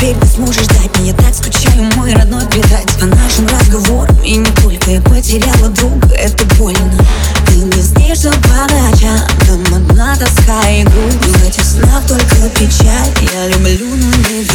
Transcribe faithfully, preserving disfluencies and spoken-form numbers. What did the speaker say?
теперь ты сможешь ждать меня. Так скучаю, мой родной, предать. По нашим разговорам и не только. Я потеряла друга, это больно. Ты не снишься по ночам, там одна тоска и грусть. В этих снах только печаль. Я люблю, но не верю.